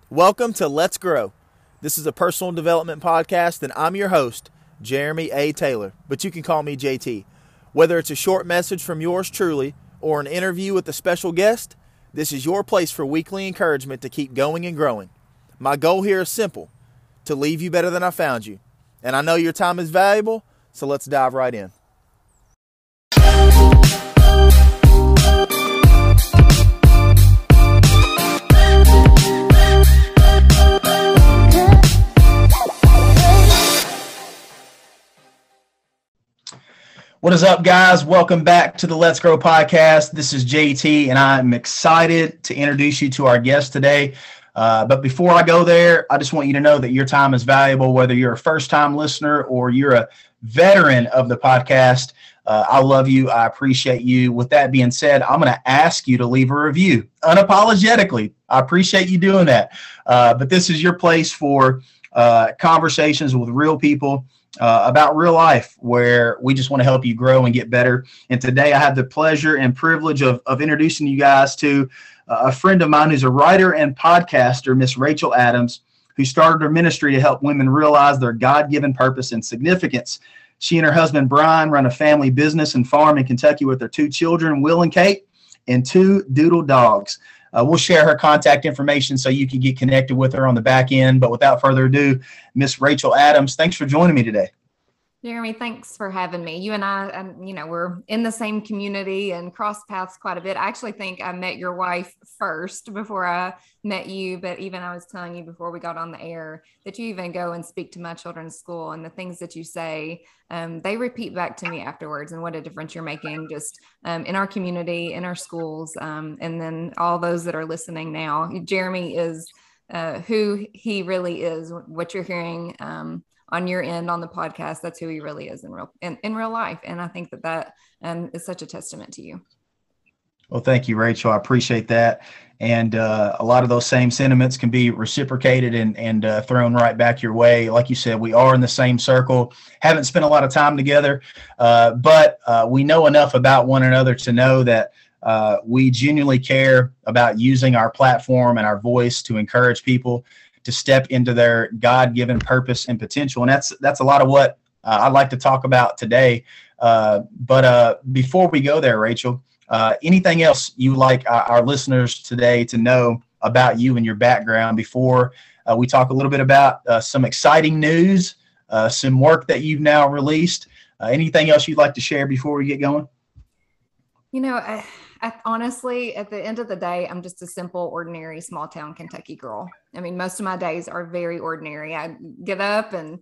Welcome to Let's Grow. This is a personal development podcast, and I'm your host, Jeremy A. Taylor, but you can call me JT. Whether it's a short message from yours truly or an interview with a special guest, this is your place for weekly encouragement to keep going and growing. My goal here is simple, to leave you better than I found you. And I know your time is valuable, so let's dive right in. What is up, guys? Welcome back to the Let's Grow podcast. This is JT, and I'm excited to introduce you to our guest today. But before I go there, I just want you to know that your time is valuable, whether you're a first-time listener or you're a veteran of the podcast. I love you. I appreciate you. With that being said, I'm going to ask you to leave a review unapologetically. I appreciate you doing that. But this is your place for conversations with real people about real life, where we just want to help you grow and get better. And today I have the pleasure and privilege of introducing you guys to a friend of mine who's a writer and podcaster, Miss Rachel Adams, who started her ministry to help women realize their God-given purpose and significance. She and her husband, Brian, run a family business and farm in Kentucky with their 2 children, Will and Kate, and 2 doodle dogs. We'll share her contact information so you can get connected with her on the back end. But without further ado, Miss Rachel Adams, thanks for joining me today. Jeremy, thanks for having me. You and I, we're in the same community and cross paths quite a bit. I actually think I met your wife first before I met you, but even I was telling you before we got on the air that you even go and speak to my children's school, and the things that you say, they repeat back to me afterwards, and what a difference you're making just in our community, in our schools, and then all those that are listening now. Jeremy is who he really is, what you're hearing on your end on the podcast. That's who he really is in real life. And I think that is such a testament to you. Well, thank you, Rachel. I appreciate that. And a lot of those same sentiments can be reciprocated and thrown right back your way. Like you said, we are in the same circle, haven't spent a lot of time together, but we know enough about one another to know that we genuinely care about using our platform and our voice to encourage people to step into their God-given purpose and potential. And that's a lot of what I'd like to talk about today. But before we go there, Rachel, anything else you like our listeners today to know about you and your background before we talk a little bit about some exciting news, some work that you've now released? Anything else you'd like to share before we get going? I honestly, at the end of the day, I'm just a simple, ordinary, small town Kentucky girl. I mean, most of my days are very ordinary. I get up and,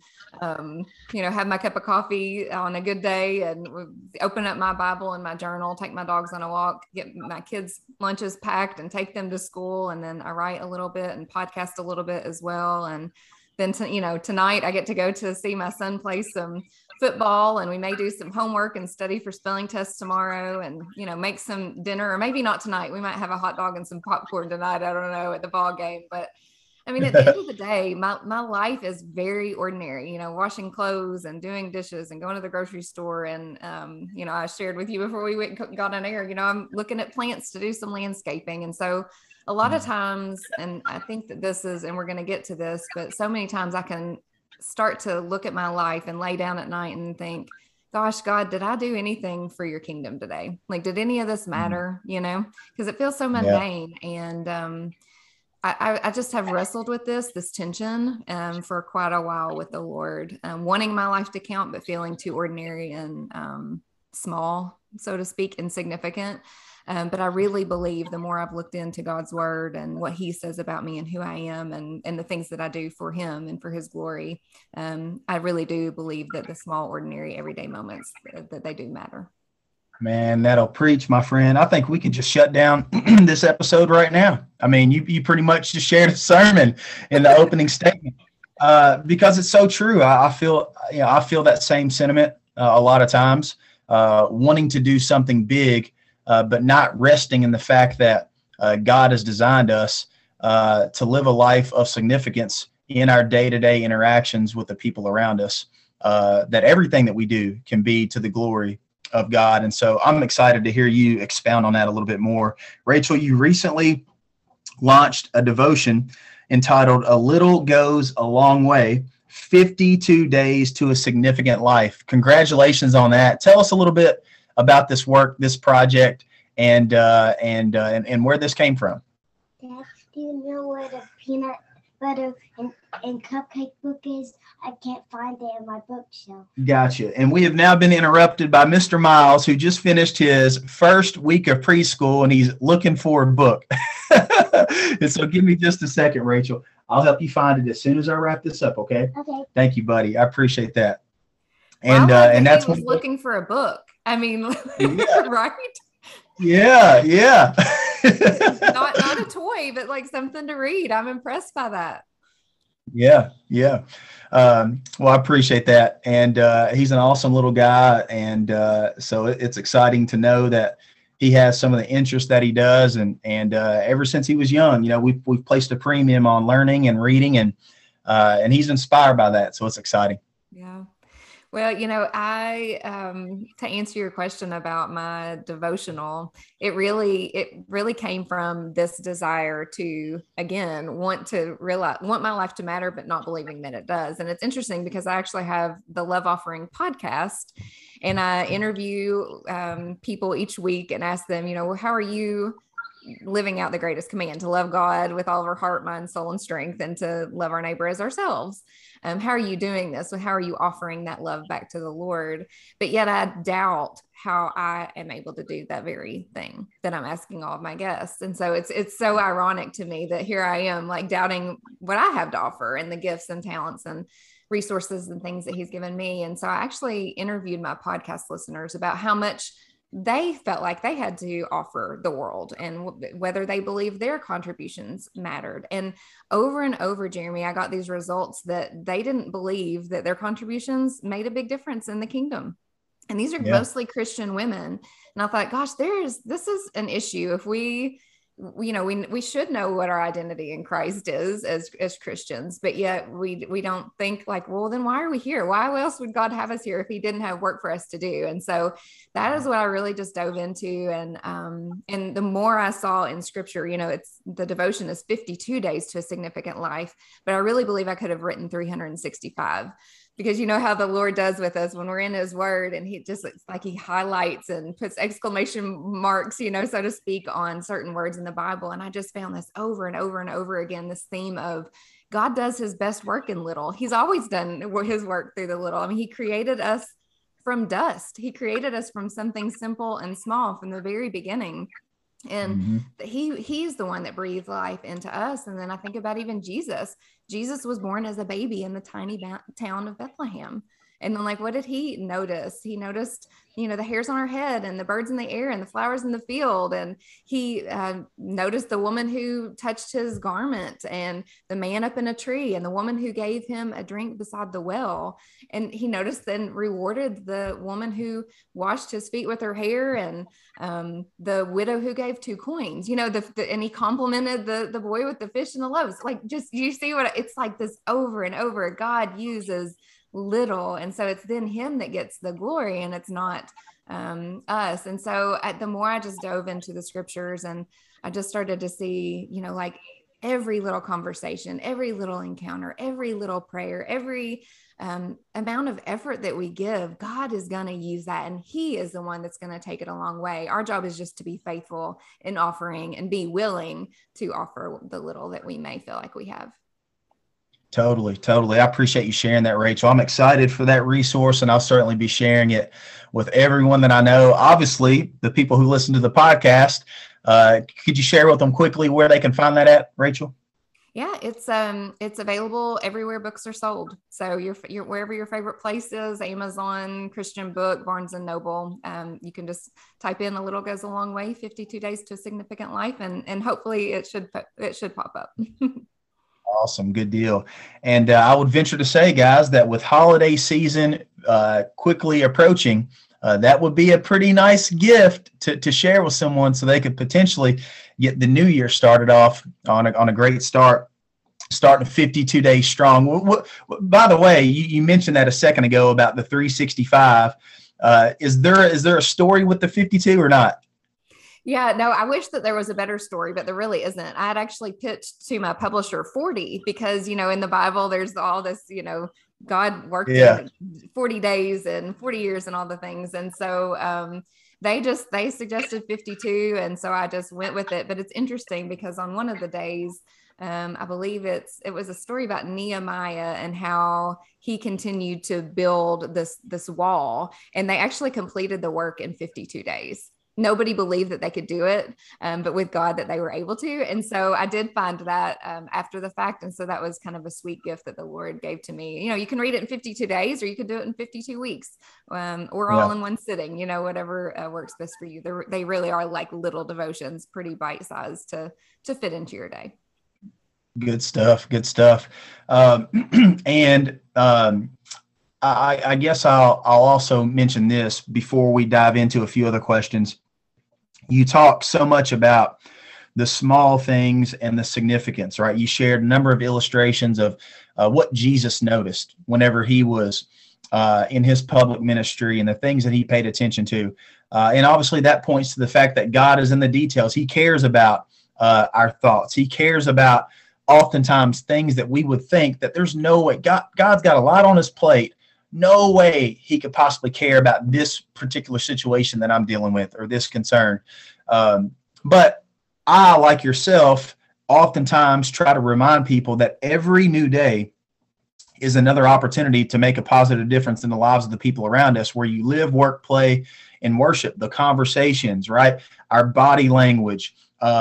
have my cup of coffee on a good day and open up my Bible and my journal, take my dogs on a walk, get my kids' lunches packed and take them to school. And then I write a little bit and podcast a little bit as well. And then, tonight I get to go to see my son play some football, and we may do some homework and study for spelling tests tomorrow, and make some dinner, or maybe not tonight. We might have a hot dog and some popcorn tonight. I don't know, at the ball game. But I mean, at the end of the day, my life is very ordinary, washing clothes and doing dishes and going to the grocery store. And, I shared with you before we got on air, I'm looking at plants to do some landscaping. And so a lot of times, and I think that this is, and we're going to get to this, but so many times I can start to look at my life and lay down at night and think, gosh, God, did I do anything for your kingdom today? Like, did any of this matter? Because it feels so mundane. Yeah. And I just have wrestled with this tension for quite a while with the Lord, wanting my life to count, but feeling too ordinary and small, so to speak, insignificant. But I really believe the more I've looked into God's word and what he says about me and who I am and the things that I do for him and for his glory, I really do believe that the small, ordinary, everyday moments, that they do matter. Man, that'll preach, my friend. I think we can just shut down this episode right now. I mean, you pretty much just shared a sermon in the opening statement because it's so true. I feel that same sentiment a lot of times, wanting to do something big, but not resting in the fact that God has designed us to live a life of significance in our day-to-day interactions with the people around us, that everything that we do can be to the glory of God. And so I'm excited to hear you expound on that a little bit more. Rachel, you recently launched a devotion entitled A Little Goes a Long Way, 52 Days to a Significant Life. Congratulations on that. Tell us a little bit about this work, this project, and where this came from. Dad, do you know where the peanut butter and cupcake book is? I can't find it in my bookshelf. Gotcha. And we have now been interrupted by Mr. Miles, who just finished his first week of preschool, and he's looking for a book. And so give me just a second, Rachel. I'll help you find it as soon as I wrap this up, okay? Okay. Thank you, buddy. I appreciate that. And that's he was looking for a book. I mean, yeah. Right? Yeah. not a toy, but like something to read. I'm impressed by that. Yeah. Well, I appreciate that. And he's an awesome little guy. And so it's exciting to know that he has some of the interests that he does. And ever since he was young, we've placed a premium on learning and reading, and he's inspired by that. So it's exciting. Yeah. Well, I to answer your question about my devotional, it really came from this desire to, again, want my life to matter, but not believing that it does. And it's interesting because I actually have the Love Offering podcast, and I interview people each week and ask them, how are you living out the greatest command, to love God with all of our heart, mind, soul, and strength, and to love our neighbor as ourselves. How are you doing this? So how are you offering that love back to the Lord? But yet I doubt how I am able to do that very thing that I'm asking all of my guests. And so it's so ironic to me that here I am, like, doubting what I have to offer and the gifts and talents and resources and things that he's given me. And so I actually interviewed my podcast listeners about how much they felt like they had to offer the world and whether they believed their contributions mattered. And over, Jeremy, I got these results that they didn't believe that their contributions made a big difference in the kingdom. And these are mostly Christian women. And I thought, gosh, this is an issue. If we should know what our identity in Christ is as Christians, but yet we don't think like, well, then why are we here? Why else would God have us here if he didn't have work for us to do? And so that is what I really just dove into. And the more I saw in scripture, it's the devotion is 52 days to a significant life, but I really believe I could have written 365. Because you know how the Lord does with us when we're in his word, and it's like he highlights and puts exclamation marks, so to speak, on certain words in the Bible. And I just found this over and over and over again, this theme of God does his best work in little. He's always done his work through the little. I mean, he created us from dust. He created us from something simple and small from the very beginning. And he's the one that breathed life into us. And then I think about even Jesus was born as a baby in the tiny town of Bethlehem. And then, like, what did he notice? He noticed, the hairs on our head and the birds in the air and the flowers in the field. And he noticed the woman who touched his garment and the man up in a tree and the woman who gave him a drink beside the well. And he noticed and rewarded the woman who washed his feet with her hair and the widow who gave 2 coins, and he complimented the boy with the fish and the loaves. Like, just, you see what it's like, this over and over. God uses little, and so it's then him that gets the glory, and it's not us. And so the more I just dove into the scriptures, and I just started to see, like, every little conversation, every little encounter, every little prayer, every amount of effort that we give, God is going to use that, and he is the one that's going to take it a long way. Our job is just to be faithful in offering and be willing to offer the little that we may feel like we have. Totally. I appreciate you sharing that, Rachel. I'm excited for that resource, and I'll certainly be sharing it with everyone that I know. Obviously, the people who listen to the podcast, could you share with them quickly where they can find that at, Rachel? Yeah, it's available everywhere books are sold. So you're wherever your favorite place is, Amazon, Christian Book, Barnes and Noble. You can just type in A Little Goes a Long Way, 52 Days to a Significant Life, and hopefully it should pop up. Awesome. Good deal. And I would venture to say, guys, that with holiday season quickly approaching, that would be a pretty nice gift to share with someone so they could potentially get the new year started off on a great start, starting 52 days strong. By the way, you mentioned that a second ago about the 365. Is there a story with the 52 or not? Yeah, no, I wish that there was a better story, but there really isn't. I had actually pitched to my publisher 40 because, in the Bible, there's all this, God worked Yeah. in 40 days and 40 years and all the things. And so they suggested 52. And so I just went with it. But it's interesting because on one of the days, I believe it was a story about Nehemiah and how he continued to build this wall, and they actually completed the work in 52 days. Nobody believed that they could do it, but with God that they were able to. And so I did find that after the fact. And so that was kind of a sweet gift that the Lord gave to me. You can read it in 52 days, or you could do it in 52 weeks, or all in one sitting, whatever works best for you. They really are like little devotions, pretty bite-sized to fit into your day. Good stuff. Good stuff. I guess I'll also mention this before we dive into a few other questions. You talk so much about the small things and the significance, right? You shared a number of illustrations of what Jesus noticed whenever he was in his public ministry and the things that he paid attention to. And obviously that points to the fact that God is in the details. He cares about our thoughts. He cares about oftentimes things that we would think that there's no way. God's got a lot on his plate. No way he could possibly care about this particular situation that I'm dealing with or this concern. But I, like yourself, oftentimes try to remind people that every new day is another opportunity to make a positive difference in the lives of the people around us, where you live, work, play, and worship, the conversations, right? Our body language,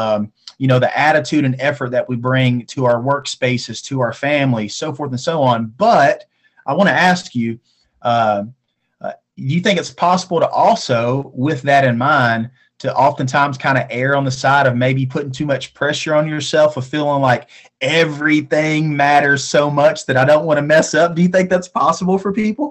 the attitude and effort that we bring to our workspaces, to our families, so forth and so on. But I want to ask you, do you think it's possible to also, with that in mind, to oftentimes kind of err on the side of maybe putting too much pressure on yourself, of feeling like everything matters so much that I don't want to mess up? Do you think that's possible for people?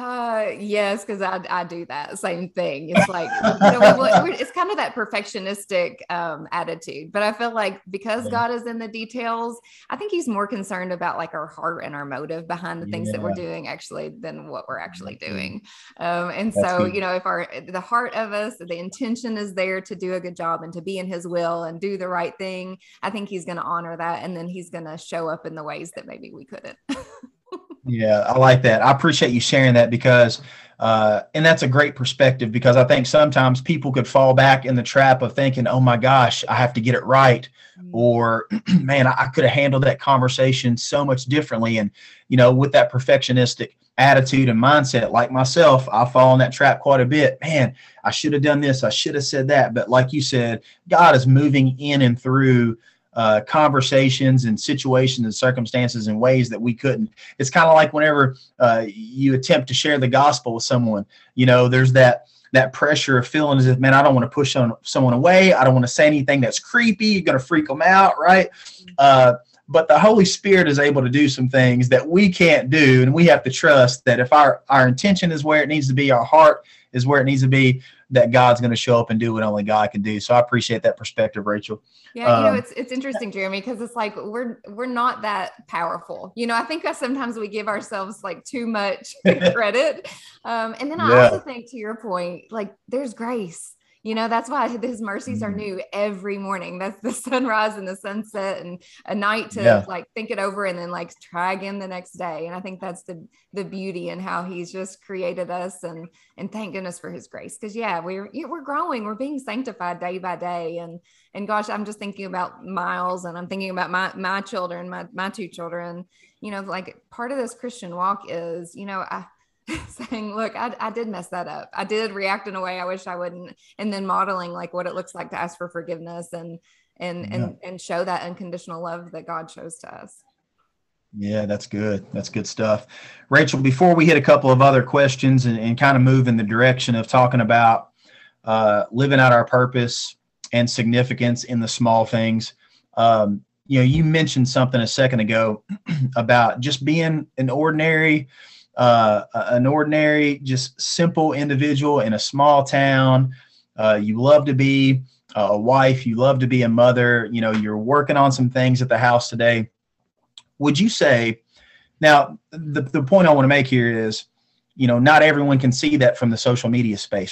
Yes, because I do that same thing. It's like, it's kind of that perfectionistic attitude. But I feel like because God is in the details, I think he's more concerned about like our heart and our motive behind the things that we're doing actually than what we're actually doing. And that's so, good. If the heart of us, the intention is there to do a good job and to be in his will and do the right thing, I think he's going to honor that. And then he's going to show up in the ways that maybe we couldn't. Yeah, I like that. I appreciate you sharing that because, and that's a great perspective, because I think sometimes people could fall back in the trap of thinking, oh my gosh, I have to get it right. Or, man, I could have handled that conversation so much differently. And, with that perfectionistic attitude and mindset, like myself, I fall in that trap quite a bit. Man, I should have done this. I should have said that. But like you said, God is moving in and through conversations and situations and circumstances in ways that we couldn't. It's kind of like whenever you attempt to share the gospel with someone, there's that pressure of feeling as if, man, I don't want to push someone away. I don't want to say anything that's creepy. You're going to freak them out, right? But the Holy Spirit is able to do some things that we can't do, and we have to trust that if our intention is where it needs to be, our heart is where it needs to be, that God's going to show up and do what only God can do. So I appreciate that perspective, Rachel. Yeah, it's interesting, Jeremy, because it's like we're not that powerful. I think that sometimes we give ourselves like too much credit. And then I also think, to your point, like there's grace. That's why his mercies are new every morning. That's the sunrise and the sunset, and a night to like think it over and then like try again the next day. And I think that's the beauty in how he's just created us, and thank goodness for his grace. Because we're growing, we're being sanctified day by day. And gosh, I'm just thinking about Miles, and I'm thinking about my children, my two children. Like part of this Christian walk is, saying, look, I did mess that up. I did react in a way I wish I wouldn't. And then modeling like what it looks like to ask for forgiveness and show that unconditional love that God shows to us. Yeah, that's good. That's good stuff. Rachel, before we hit a couple of other questions and kind of move in the direction of talking about living out our purpose and significance in the small things, you mentioned something a second ago about just being an ordinary, just simple individual in a small town. You love to be a wife. You love to be a mother. You're working on some things at the house today. Would you say, now the point I want to make here is, not everyone can see that from the social media space, right?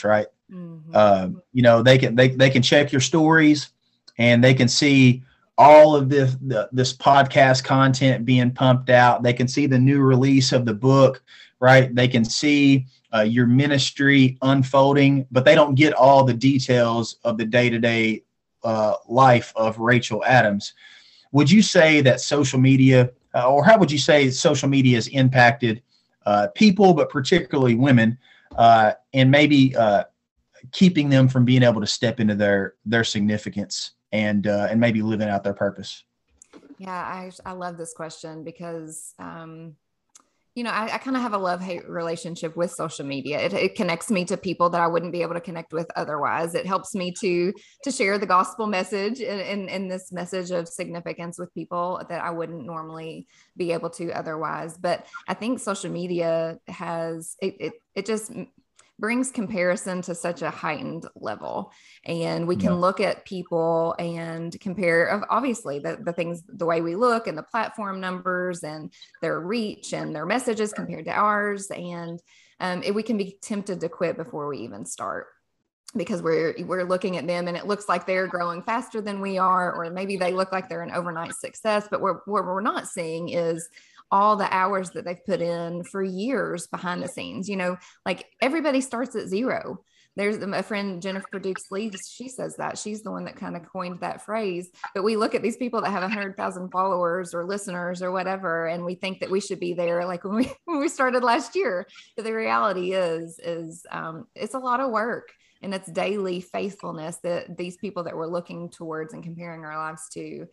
You know, they can check your stories, and they can see all of this podcast content being pumped out. They can see the new release of the book, right? They can see your ministry unfolding, but they don't get all the details of the day-to-day life of Rachel Adams. Would you say that social media, or how would you say social media has impacted people, but particularly women, and maybe keeping them from being able to step into their significance and maybe living out their purpose? Yeah, I love this question because, you know, I kind of have a love-hate relationship with social media. It connects me to people that I wouldn't be able to connect with otherwise. It helps me to share the gospel message and this message of significance with people that I wouldn't normally be able to otherwise. But I think social media has, it just brings comparison to such a heightened level. And we can look at people and compare, obviously, the things, the way we look and the platform numbers and their reach and their messages compared to ours. And we can be tempted to quit before we even start, because we're looking at them and it looks like they're growing faster than we are, or maybe they look like they're an overnight success. But what we're not seeing is all the hours that they've put in for years behind the scenes. You know, like everybody starts at zero. There's a friend, Jennifer Dukes Lee, she says that. She's the one that kind of coined that phrase. But we look at these people that have 100,000 followers or listeners or whatever, and we think that we should be there like when we started last year. But the reality is it's a lot of work, and it's daily faithfulness that these people that we're looking towards and comparing our lives to.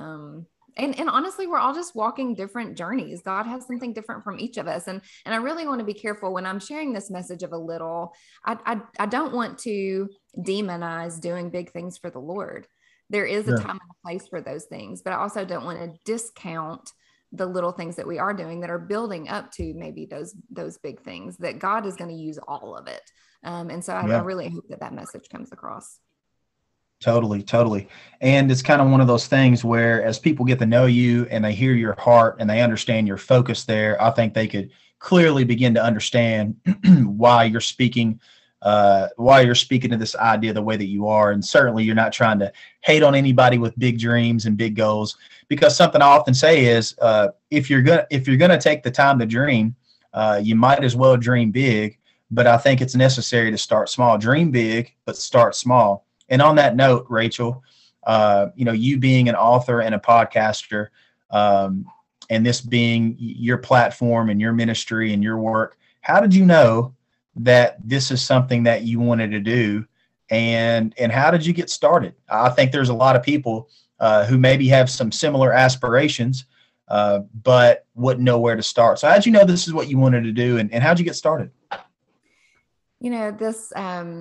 And honestly, we're all just walking different journeys. God has something different from each of us. And I really want to be careful when I'm sharing this message of a little. I don't want to demonize doing big things for the Lord. There is a time and a place for those things, but I also don't want to discount the little things that we are doing that are building up to maybe those big things, that God is going to use all of it. And so I really hope that message comes across. Totally. And it's kind of one of those things where as people get to know you and they hear your heart and they understand your focus there, I think they could clearly begin to understand why you're speaking to this idea the way that you are. And certainly you're not trying to hate on anybody with big dreams and big goals, because something I often say is if you're gonna take the time to dream, you might as well dream big. But I think it's necessary to start small. Dream big, but start small. And on that note, Rachel, you know, you being an author and a podcaster, and this being your platform and your ministry and your work, how did you know that this is something that you wanted to do, and how did you get started? I think there's a lot of people who maybe have some similar aspirations, but wouldn't know where to start. So how'd you know this is what you wanted to do, and how'd you get started? You know, this,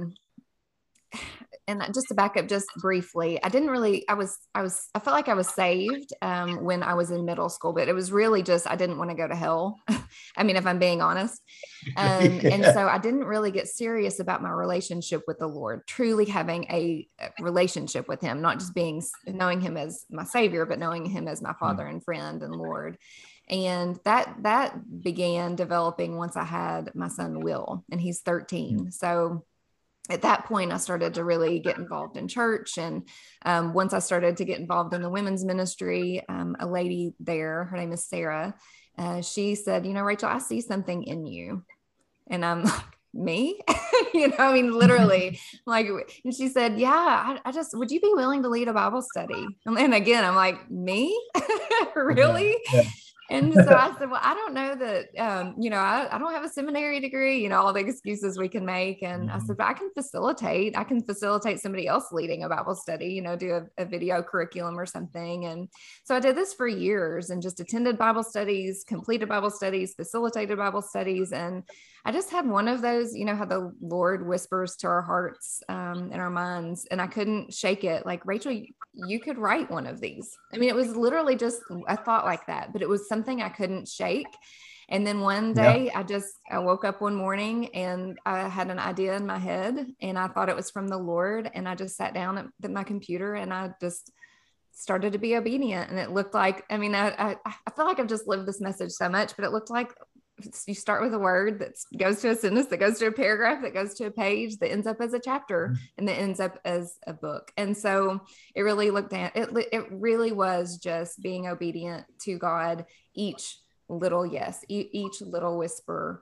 and just to back up just briefly, I felt like I was saved when I was in middle school, but it was really just, I didn't want to go to hell. I mean, if I'm being honest. And so I didn't really get serious about my relationship with the Lord, truly having a relationship with him, not just knowing him as my savior, but knowing him as my father and friend and Lord. And that began developing once I had my son, Will, and he's 13. So at that point, I started to really get involved in church. And once I started to get involved in the women's ministry, a lady there, her name is Sarah, she said, you know, Rachel, I see something in you. And I'm like, me? You know, I mean, literally, like, and she said, yeah, I just, would you be willing to lead a Bible study? And again, I'm like, me? Really? Yeah. And so I said, well, I don't know that, you know, I don't have a seminary degree, you know, all the excuses we can make. And I said, but I can facilitate somebody else leading a Bible study, you know, do a video curriculum or something. And so I did this for years and just attended Bible studies, completed Bible studies, facilitated Bible studies. And I just had one of those, you know, how the Lord whispers to our hearts and our minds, and I couldn't shake it. Like, Rachel, you could write one of these. I mean, it was literally just a thought like that, but it was something I couldn't shake. And then one day I woke up one morning and I had an idea in my head and I thought it was from the Lord. And I just sat down at my computer and I just started to be obedient. And it looked like, I mean, I feel like I've just lived this message so much, but it looked like you start with a word that goes to a sentence, that goes to a paragraph, that goes to a page, that ends up as a chapter, and that ends up as a book. And so it really it really was just being obedient to God, each little yes, each little whisper.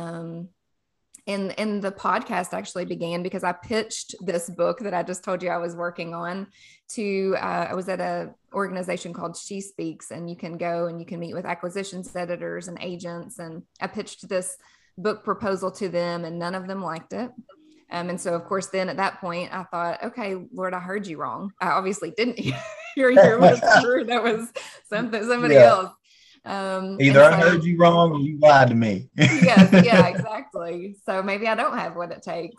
And the podcast actually began because I pitched this book that I just told you I was working on to, I was at a organization called She Speaks, and you can go and you can meet with acquisitions editors and agents. And I pitched this book proposal to them, and none of them liked it. And so, of course, then at that point, I thought, okay, Lord, I heard you wrong. I obviously didn't hear your whisper. That was somebody else. Either I heard you wrong or you lied to me. Yeah, exactly. So maybe I don't have what it takes.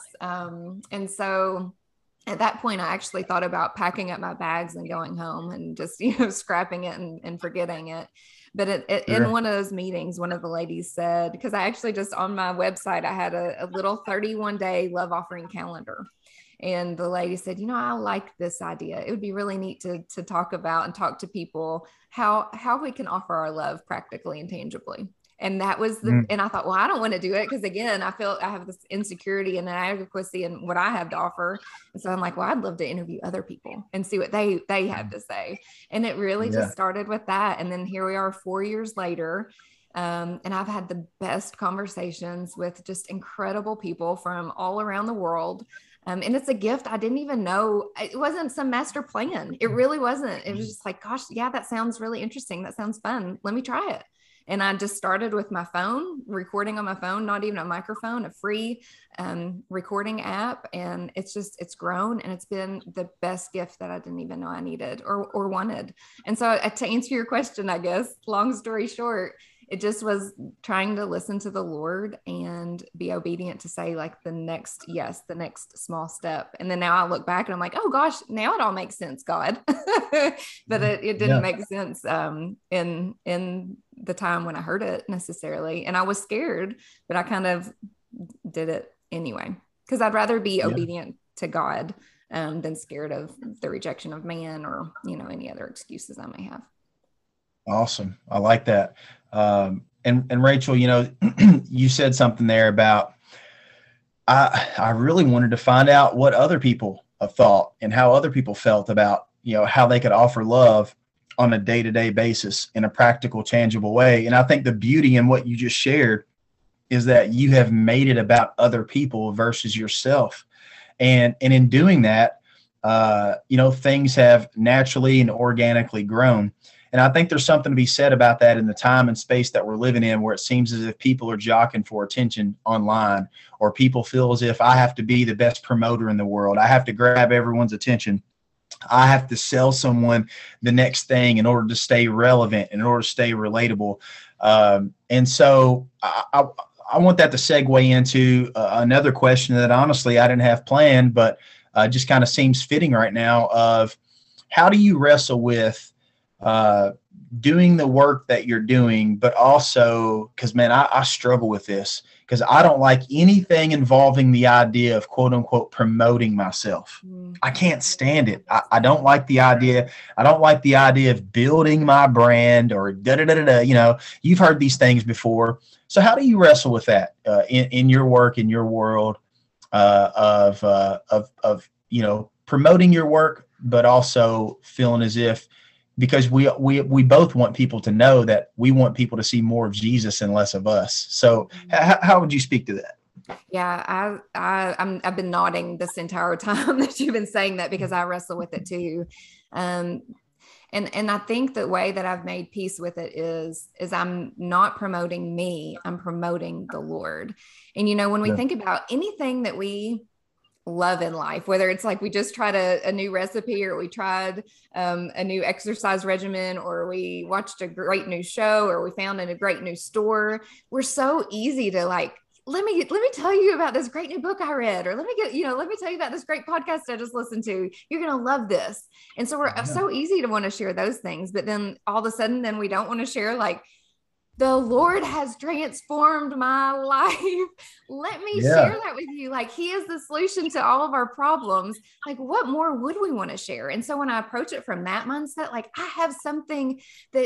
And so at that point, I actually thought about packing up my bags and going home and just, scrapping it and forgetting it. But in one of those meetings, one of the ladies said, because I actually just on my website, I had a little 31-day love offering calendar. And the lady said, I like this idea. It would be really neat to talk about and talk to people how we can offer our love practically and tangibly. And that was and I thought, well, I don't want to do it because, again, I feel I have this insecurity and inadequacy in what I have to offer. And so I'm like, well, I'd love to interview other people and see what they have to say. And it really just started with that. And then here we are 4 years later. And I've had the best conversations with just incredible people from all around the world. And it's a gift I didn't even know. It wasn't some master plan. It really wasn't. It was just like, gosh, yeah, that sounds really interesting. That sounds fun. Let me try it. And I just started with my phone, recording on my phone, not even a microphone, a free recording app. And it's grown, and it's been the best gift that I didn't even know I needed or wanted. And so to answer your question, I guess, long story short, it just was trying to listen to the Lord and be obedient to say like the next small step. And then now I look back and I'm like, oh gosh, now it all makes sense, God. But it didn't make sense in the time when I heard it necessarily. And I was scared, but I kind of did it anyway, because I'd rather be obedient to God than scared of the rejection of man or, any other excuses I may have. Awesome. I like that. And Rachel, you said something there about, I really wanted to find out what other people have thought and how other people felt about, how they could offer love on a day-to-day basis in a practical, tangible way. And I think the beauty in what you just shared is that you have made it about other people versus yourself. And in doing that, things have naturally and organically grown. And I think there's something to be said about that in the time and space that we're living in, where it seems as if people are jockeying for attention online, or people feel as if I have to be the best promoter in the world. I have to grab everyone's attention. I have to sell someone the next thing in order to stay relevant, in order to stay relatable. And so I want that to segue into another question that honestly I didn't have planned, but just kind of seems fitting right now, of how do you wrestle with doing the work that you're doing, but also, because man, I struggle with this, because I don't like anything involving the idea of quote unquote promoting myself. I can't stand it. I don't like the idea. I don't like the idea of building my brand or you've heard these things before. So how do you wrestle with that in your work, in your world of promoting your work, but also feeling as if, because we both want people to know that we want people to see more of Jesus and less of us. So how would you speak to that? Yeah, I've been nodding this entire time that you've been saying that, because I wrestle with it too. And I think the way that I've made peace with it is I'm not promoting me, I'm promoting the Lord. And, when we think about anything that we love in life, whether it's like we just tried a new recipe, or we tried a new exercise regimen, or we watched a great new show, or we found in a great new store, we're so easy to like, let me tell you about this great new book I read, or let me tell you about this great podcast I just listened to. You're going to love this. And so we're so easy to want to share those things, but then all of a sudden, then we don't want to share like, the Lord has transformed my life. Let me share that with you. Like, He is the solution to all of our problems. Like, what more would we want to share? And so when I approach it from that mindset, like, I have something that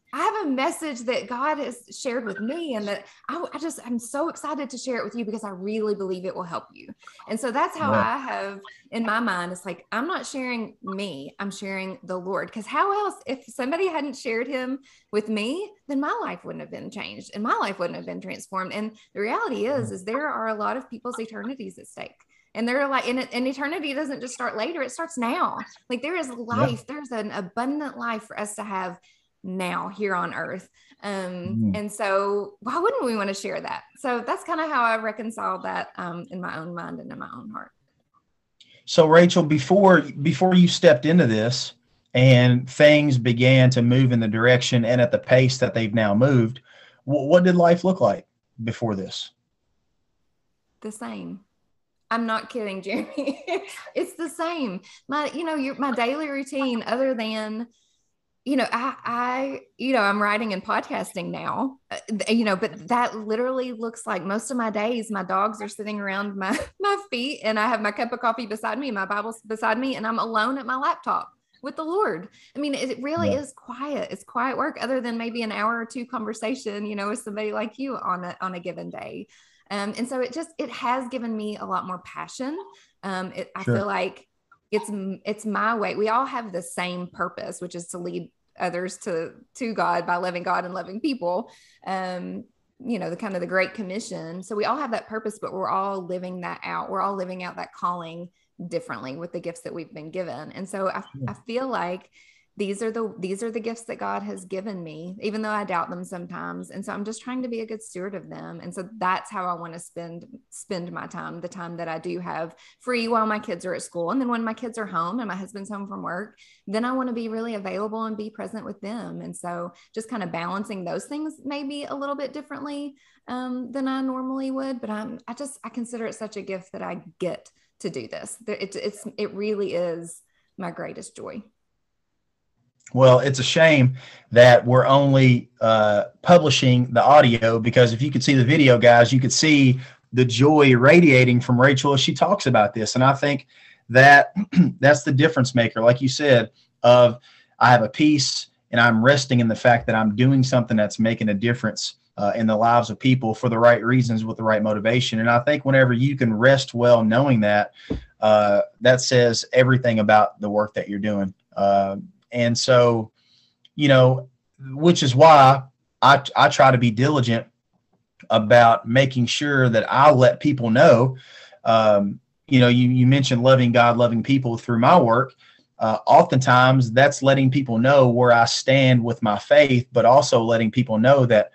I have a message that God has shared with me, and that I'm so excited to share it with you because I really believe it will help you. And so that's how I have in my mind. It's like, I'm not sharing me, I'm sharing the Lord. Because how else, if somebody hadn't shared him with me, then my life wouldn't have been changed and my life wouldn't have been transformed. And the reality is there are a lot of people's eternities at stake. And they're like, and eternity doesn't just start later, it starts now. Like there is life, there's an abundant life for us to have now here on earth. And so why wouldn't we want to share that? So that's kind of how I reconcile that in my own mind and in my own heart. So Rachel, before you stepped into this and things began to move in the direction and at the pace that they've now moved, what did life look like before this? The same. I'm not kidding, Jeremy. It's the same. My daily routine, other than, I'm writing and podcasting now, but that literally looks like most of my days, my dogs are sitting around my feet, and I have my cup of coffee beside me, my Bible's beside me, and I'm alone at my laptop with the Lord. I mean, it really is quiet. It's quiet work, other than maybe an hour or two conversation, with somebody like you on a given day. And so it has given me a lot more passion. I feel like it's my way. We all have the same purpose, which is to lead others to God by loving God and loving people. The kind of the Great Commission. So we all have that purpose, but we're all living that out. We're all living out that calling differently with the gifts that we've been given. And so I feel like these are the gifts that God has given me, even though I doubt them sometimes. And so I'm just trying to be a good steward of them. And so that's how I want to spend my time, the time that I do have free while my kids are at school. And then when my kids are home and my husband's home from work, then I want to be really available and be present with them. And so just kind of balancing those things maybe a little bit differently than I normally would. But I consider it such a gift that I get to do this. It really is my greatest joy. Well, it's a shame that we're only publishing the audio, because if you could see the video, guys, you could see the joy radiating from Rachel as she talks about this. And I think that that's the difference maker, like you said, of I have a peace and I'm resting in the fact that I'm doing something that's making a difference in the lives of people for the right reasons with the right motivation. And I think whenever you can rest well knowing that, that says everything about the work that you're doing. And so, which is why I try to be diligent about making sure that I'll let people know, you mentioned loving God, loving people through my work. Oftentimes that's letting people know where I stand with my faith, but also letting people know that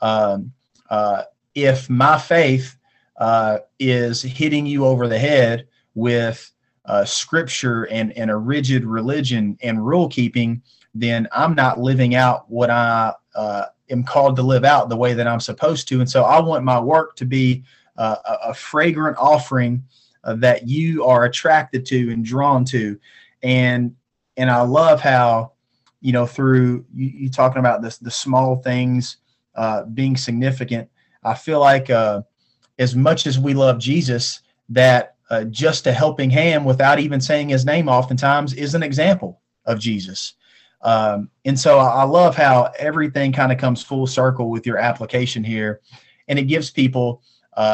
if my faith is hitting you over the head with scripture and a rigid religion and rule keeping, then I'm not living out what I am called to live out the way that I'm supposed to. And so I want my work to be a fragrant offering that you are attracted to and drawn to. And I love how, through you talking about the small things being significant. I feel like as much as we love Jesus, that just a helping hand without even saying his name oftentimes is an example of Jesus. And so I love how everything kind of comes full circle with your application here. And it gives people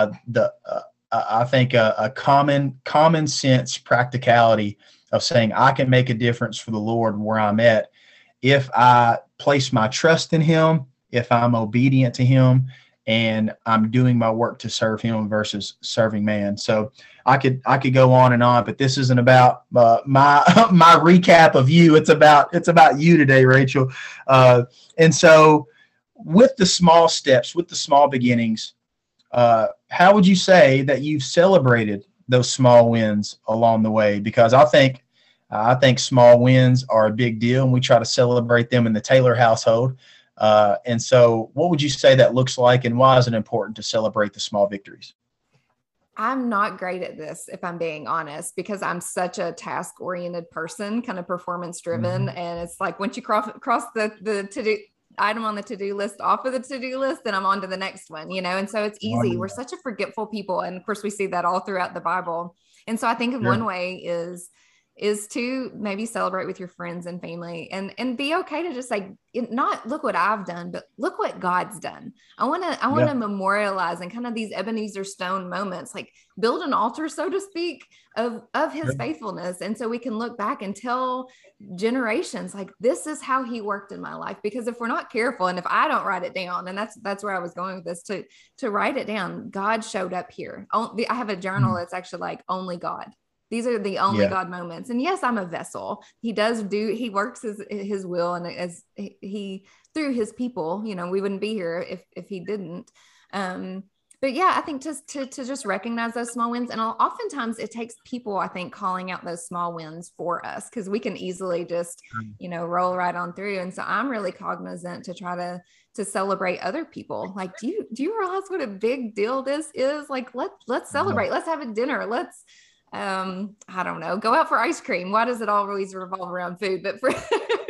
I think a common sense practicality of saying I can make a difference for the Lord where I'm at if I place my trust in him, if I'm obedient to him, and I'm doing my work to serve him versus serving man. So I could go on and on, but this isn't about my recap of you. It's about you today, Rachel. And so with the small steps, with the small beginnings, how would you say that you've celebrated those small wins along the way? Because I think small wins are a big deal, and we try to celebrate them in the Taylor household. And so what would you say that looks like, and why is it important to celebrate the small victories? I'm not great at this, if I'm being honest, because I'm such a task-oriented person, kind of performance-driven. Mm-hmm. And it's like once you cross the to-do item on the to-do list off of the to-do list, then I'm on to the next one, And so it's easy. We're such a forgetful people. And of course, we see that all throughout the Bible. And so I think one way is is to maybe celebrate with your friends and family, and be okay to just like, not look what I've done, but look what God's done. I want to memorialize and kind of these Ebenezer stone moments, like build an altar, so to speak, of his faithfulness. And so we can look back and tell generations, like, this is how he worked in my life. Because if we're not careful, and if I don't write it down, and that's where I was going with this, to write it down, God showed up here. I have a journal that's actually like, only God. These are the only God moments. And yes, I'm a vessel. He works his will, and as he through his people, we wouldn't be here if he didn't. But yeah, I think to just recognize those small wins. And oftentimes it takes people, I think, calling out those small wins for us, because we can easily just, roll right on through. And so I'm really cognizant to try to celebrate other people. Like, do you realize what a big deal this is? Like, let's celebrate. Let's have a dinner. Let's, I don't know, go out for ice cream. Why does it always revolve around food? But for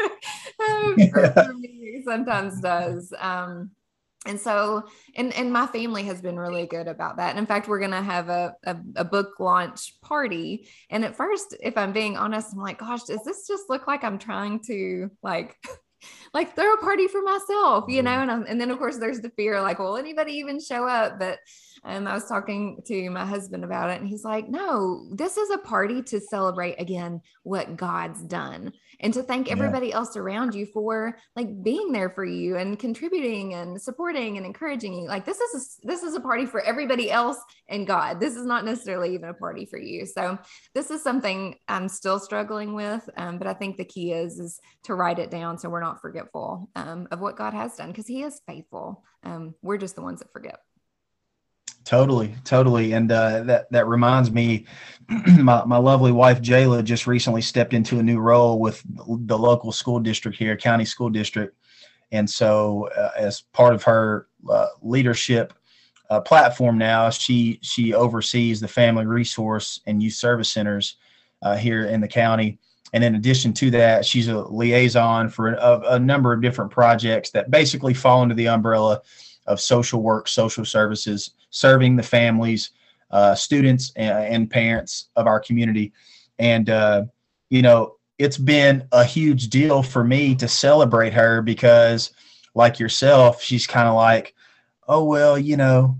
me, it sometimes does. And so, and my family has been really good about that. And in fact, we're going to have a book launch party. And at first, if I'm being honest, I'm like, gosh, does this just look like I'm trying to like throw a party for myself, and then of course there's the fear, like, will anybody even show up? But I was talking to my husband about it, and he's like, no, this is a party to celebrate again what God's done, and to thank everybody else around you for like being there for you and contributing and supporting and encouraging you. Like, this is a party for everybody else and God. This is not necessarily even a party for you. So this is something I'm still struggling with, but I think the key is to write it down so we're not forgetful of what God has done, because he is faithful. We're just the ones that forget. Totally. And that reminds me, my lovely wife, Jayla, just recently stepped into a new role with the local school district here, county school district. And so as part of her leadership platform now, she oversees the family resource and youth service centers here in the county. And in addition to that, she's a liaison for a number of different projects that basically fall under the umbrella of social work, social services, serving the families, students, and parents of our community. And, it's been a huge deal for me to celebrate her, because like yourself, she's kind of like, oh, well, no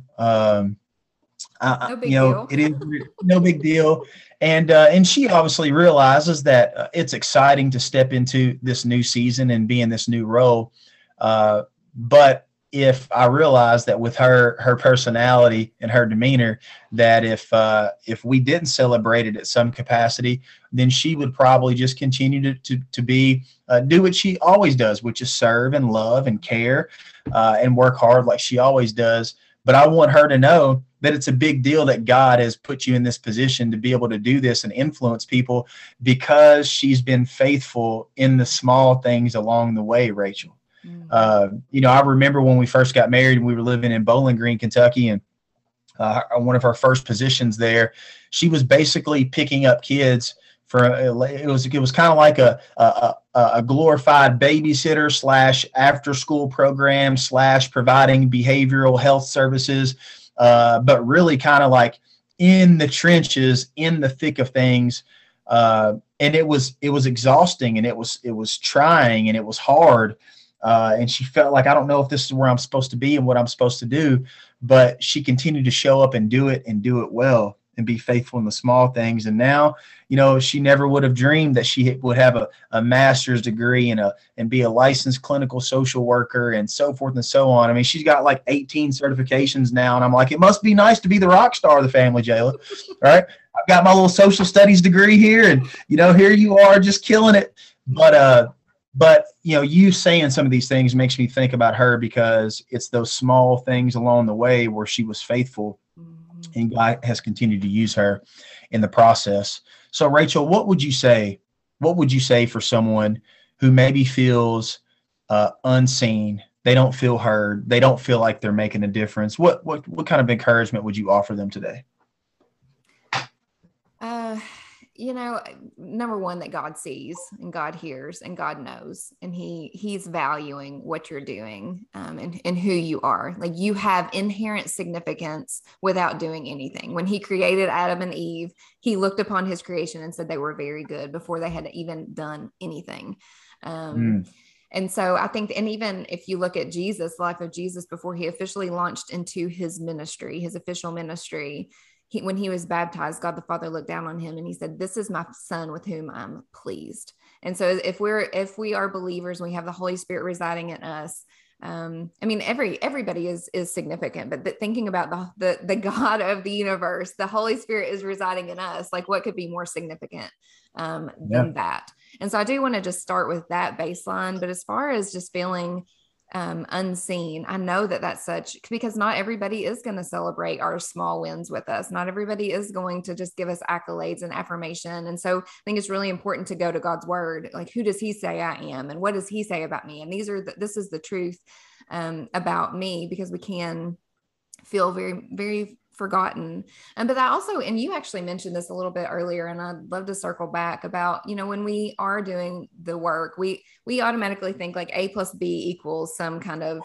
big deal. It is no big deal. And she obviously realizes that it's exciting to step into this new season and be in this new role. But if I realized that with her personality and her demeanor, that if we didn't celebrate it at some capacity, then she would probably just continue to be do what she always does, which is serve and love and care and work hard like she always does. But I want her to know that it's a big deal that God has put you in this position to be able to do this and influence people, because she's been faithful in the small things along the way, Rachel. I remember when we first got married and we were living in Bowling Green, Kentucky, and one of our first positions there, she was basically picking up kids for it was kind of like a glorified babysitter / after school program / providing behavioral health services, but really kind of like in the trenches, in the thick of things. And it was exhausting, and it was trying, and it was hard. And she felt like, I don't know if this is where I'm supposed to be and what I'm supposed to do, but she continued to show up and do it well and be faithful in the small things. And now, she never would have dreamed that she would have a master's degree and be a licensed clinical social worker and so forth and so on. I mean, she's got like 18 certifications now. And I'm like, it must be nice to be the rock star of the family, Jayla. Right? I've got my little social studies degree here, and, here you are just killing it. But you saying some of these things makes me think about her, because it's those small things along the way where she was faithful, and God has continued to use her in the process. So, Rachel, what would you say for someone who maybe feels unseen? They don't feel heard. They don't feel like they're making a difference. What kind of encouragement would you offer them today? number one, that God sees and God hears and God knows, and he's valuing what you're doing, and who you are. Like, you have inherent significance without doing anything. When he created Adam and Eve, he looked upon his creation and said they were very good before they had even done anything. And so I think, and even if you look at Jesus, the life of Jesus before he officially launched into his ministry, his official ministry, when he was baptized, God the Father looked down on him and he said, "This is my son with whom I'm pleased." And so if we are believers, we have the Holy Spirit residing in us. Everybody is significant, but thinking about the God of the universe, the Holy Spirit is residing in us. Like, what could be more significant than that? And so I do want to just start with that baseline. But as far as just feeling unseen, I know that's such, because not everybody is going to celebrate our small wins with us. Not everybody is going to just give us accolades and affirmation. And so I think it's really important to go to God's word. Like, who does he say I am? And what does he say about me? And this is the truth about me, because we can feel very, very forgotten. But that also, and you actually mentioned this a little bit earlier, and I'd love to circle back about, when we are doing the work, we automatically think like A plus B equals some kind of,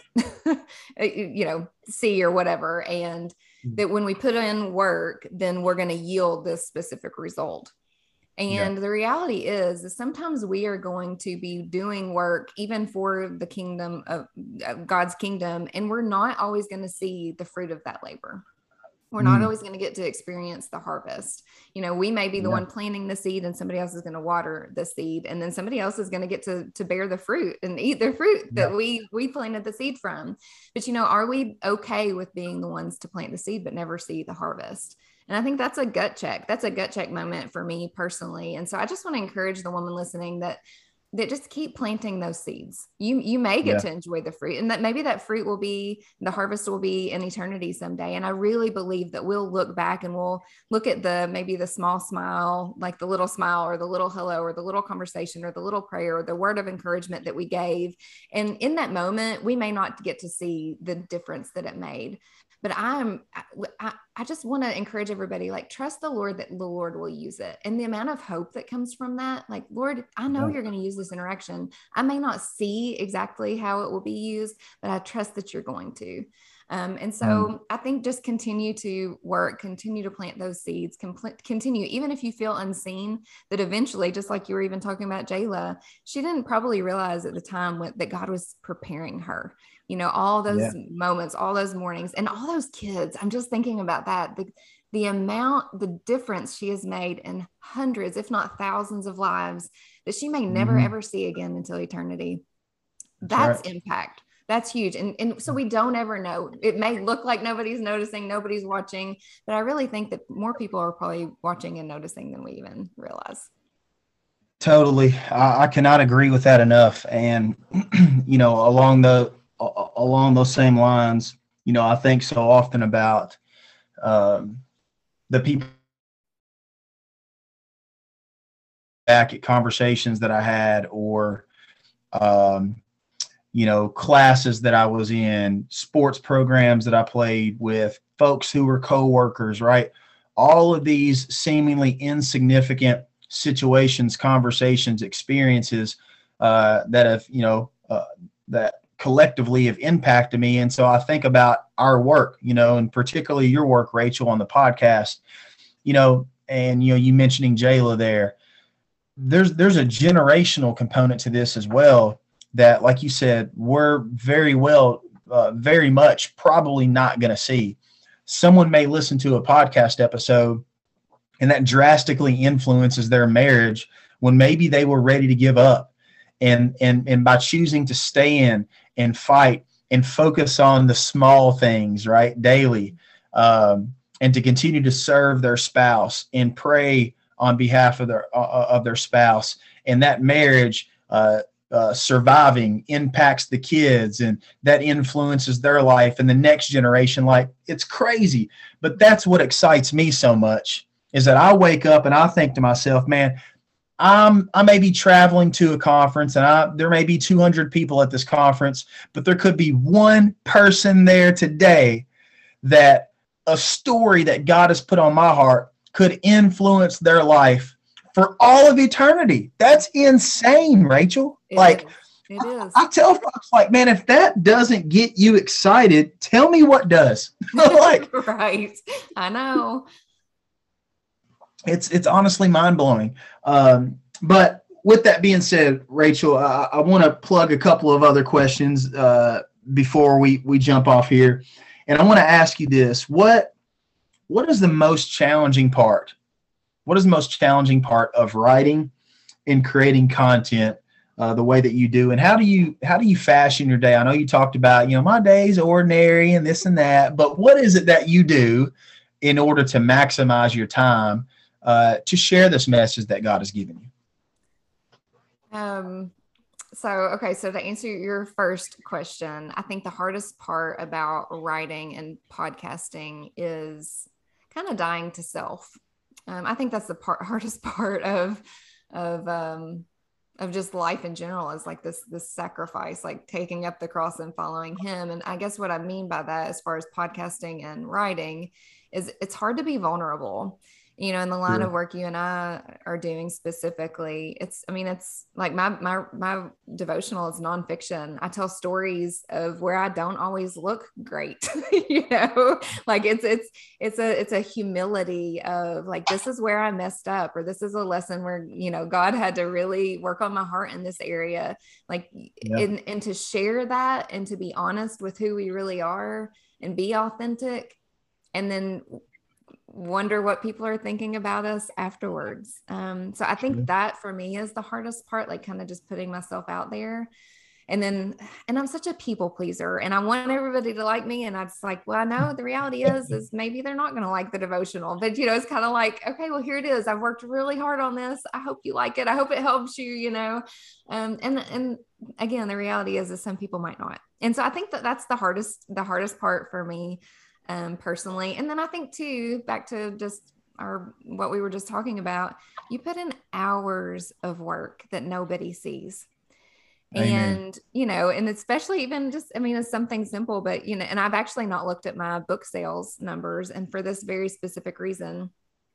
C or whatever. And that when we put in work, then we're going to yield this specific result. And the reality is sometimes we are going to be doing work even for the kingdom of God's kingdom, and we're not always going to see the fruit of that labor. We're not always going to get to experience the harvest. We may be the one planting the seed, and somebody else is going to water the seed. And then somebody else is going to get to bear the fruit and eat the fruit that we planted the seed from. But, are we okay with being the ones to plant the seed, but never see the harvest? And I think that's a gut check. That's a gut check moment for me personally. And so I just want to encourage the woman listening that just keep planting those seeds. You may get to enjoy the fruit, and that maybe that fruit will be, the harvest will be in eternity someday. And I really believe that we'll look back and we'll look at maybe the small smile, like the little smile or the little hello or the little conversation or the little prayer or the word of encouragement that we gave. And in that moment, we may not get to see the difference that it made. But I just want to encourage everybody, like, trust the Lord that the Lord will use it. And the amount of hope that comes from that, like, Lord, I know you're going to use this interaction. I may not see exactly how it will be used, but I trust that you're going to. And so I think just continue to work, continue to plant those seeds, continue, even if you feel unseen, that eventually, just like you were even talking about Jayla, she didn't probably realize at the time that God was preparing her. All those moments, all those mornings, and all those kids. I'm just thinking about that. The difference she has made in hundreds, if not thousands of lives that she may never, ever see again until eternity. That's impact. That's huge. And so we don't ever know. It may look like nobody's noticing, nobody's watching, but I really think that more people are probably watching and noticing than we even realize. Totally. I cannot agree with that enough. And, along those same lines, I think so often about the people back at conversations that I had, or classes that I was in, sports programs that I played with, folks who were coworkers, right? All of these seemingly insignificant situations, conversations, experiences that have, that collectively have impacted me. And so I think about our work, and particularly your work, Rachel, on the podcast, and, you mentioning Jayla there. There's a generational component to this as well, that, like you said, we're very much probably not going to see. Someone may listen to a podcast episode and that drastically influences their marriage when maybe they were ready to give up. And by choosing to stay in and fight and focus on the small things, right, daily, and to continue to serve their spouse and pray on behalf of their spouse, and that marriage surviving impacts the kids, and that influences their life and the next generation. Like, it's crazy, but that's what excites me so much, is that I wake up and I think to myself, man, I may be traveling to a conference, and there may be 200 people at this conference, but there could be one person there today that a story that God has put on my heart could influence their life for all of eternity. That's insane, Rachel. It is. I tell folks, like, man, if that doesn't get you excited, tell me what does. Like, right. I know. It's honestly mind-blowing. But with that being said, Rachel, I want to plug a couple of other questions before we jump off here. And I want to ask you this. What is the most challenging part? What is the most challenging part of writing and creating content the way that you do? And how do you fashion your day? I know you talked about, my day's ordinary and this and that, but what is it that you do in order to maximize your time to share this message that God has given you? So to answer your first question, I think the hardest part about writing and podcasting is kind of dying to self. I think that's the hardest part of just life in general, is like this sacrifice, like taking up the cross and following Him. And I guess what I mean by that, as far as podcasting and writing, is it's hard to be vulnerable. In the line of work you and I are doing specifically, it's like my devotional is nonfiction. I tell stories of where I don't always look great, like it's a humility of like, this is where I messed up, or this is a lesson where, God had to really work on my heart in this area. Like, and to share that and to be honest with who we really are and be authentic, and then wonder what people are thinking about us afterwards. So I think that for me is the hardest part, like kind of just putting myself out there. And I'm such a people pleaser, and I want everybody to like me. And I just like, well, I know the reality is maybe they're not going to like the devotional, but it's kind of like, okay, well, here it is. I've worked really hard on this. I hope you like it. I hope it helps you, and again, the reality is some people might not. And so I think that's the hardest part for me, personally. And then I think too, back to just what we were just talking about, you put in hours of work that nobody sees. Amen. And, and especially even just, it's something simple, but, and I've actually not looked at my book sales numbers, and for this very specific reason,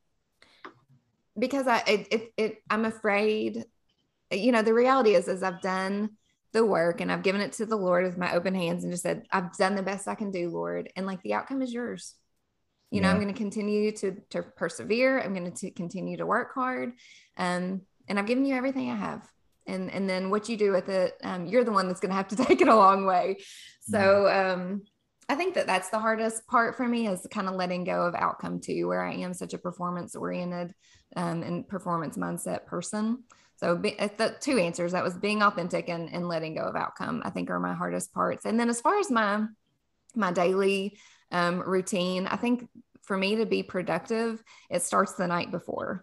because I'm afraid, the reality is I've done the work and I've given it to the Lord with my open hands and just said, I've done the best I can do, Lord. And like, the outcome is yours. I'm going to continue to persevere. I'm going to continue to work hard. And I've given you everything I have. And then what you do with it, you're the one that's going to have to take it a long way. So I think that's the hardest part for me, is kind of letting go of outcome too, where I am such a performance oriented and performance mindset person. So the two answers, that was being authentic and letting go of outcome, I think are my hardest parts. And then as far as my daily routine, I think for me to be productive, it starts the night before.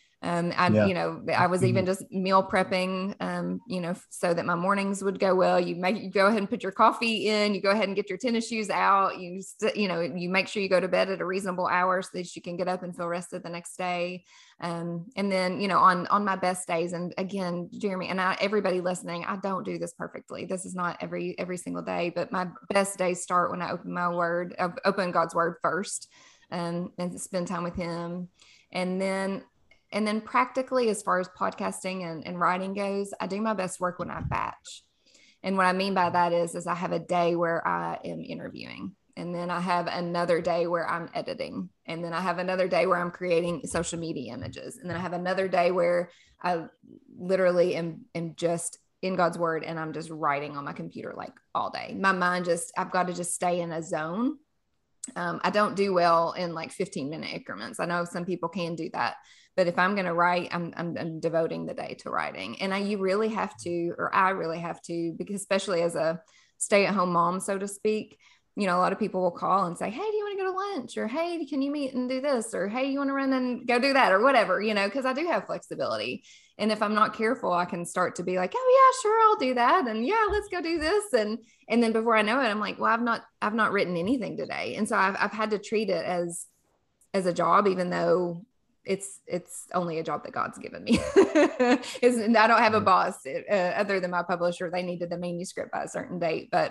I was even just meal prepping, so that my mornings would go well. You go ahead and put your coffee in, you go ahead and get your tennis shoes out. You make sure you go to bed at a reasonable hour so that you can get up and feel rested the next day. And then, on my best days, and again, Jeremy and everybody listening, I don't do this perfectly. This is not every single day, but my best days start when I open God's word first, and spend time with Him. And then practically, as far as podcasting and writing goes, I do my best work when I batch. And what I mean by that is I have a day where I am interviewing, and then I have another day where I'm editing, and then I have another day where I'm creating social media images, and then I have another day where I literally am just in God's word, and I'm just writing on my computer like all day. My mind I've got to just stay in a zone. I don't do well in like 15-minute increments. I know some people can do that, but if I'm going to write, I'm devoting the day to writing. And I really have to, because especially as a stay-at-home mom, so to speak, a lot of people will call and say, hey, do you want to go to lunch? Or, hey, can you meet and do this? Or, hey, you want to run and go do that, or whatever, because I do have flexibility. And if I'm not careful, I can start to be like, oh yeah, sure, I'll do that. And yeah, let's go do this. And then before I know it, I'm like, well, I've not written anything today. And so I've had to treat it as a job, even though it's only a job that God's given me. I don't have a boss other than my publisher. They needed the manuscript by a certain date, but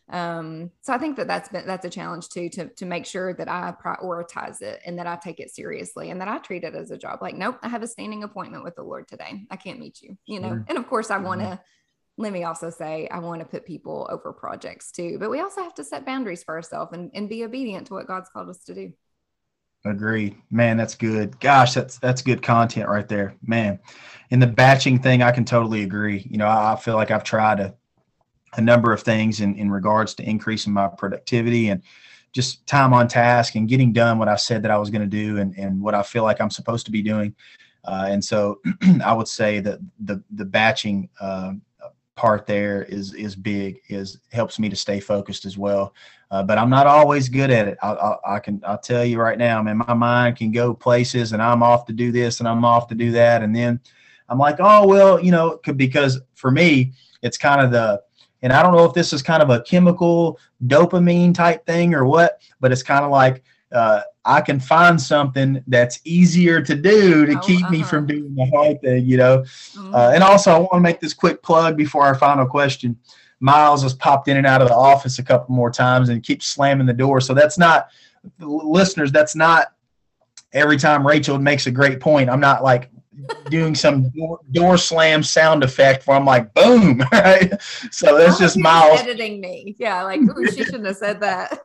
So I think that that's a challenge too, to make sure that I prioritize it and that I take it seriously and that I treat it as a job. Like, nope, I have a standing appointment with the Lord today. I can't meet you, you know? And of course I want to, let me also say, I want to put people over projects too, but we also have to set boundaries for ourselves and be obedient to what God's called us to do. Agreed. Man, that's good. Gosh, that's good content right there, man. In the batching thing, I can totally agree. You know, I feel like I've tried a number of things in regards to increasing my productivity and just time on task and getting done what I said that I was going to do and what I feel like I'm supposed to be doing. And so I would say that the batching part there is big, helps me to stay focused as well. But I'm not always good at it. I'll tell you right now, man, my mind can go places and I'm off to do this and I'm off to do that. And then I'm like, oh, well, you know, because for me, it's kind of and I don't know if this is kind of a chemical dopamine type thing or what, but it's kind of like I can find something that's easier to do to keep me from doing the hard thing, you know. And also, I want to make this quick plug before our final question. Miles has popped in and out of the office a couple more times and keeps slamming the door. So that's not, listeners, that's not every time Rachel makes a great point. I'm not like doing some door slam sound effect where I'm like, boom, right? So that's just Miles editing me. Yeah, like, ooh, she shouldn't have said that.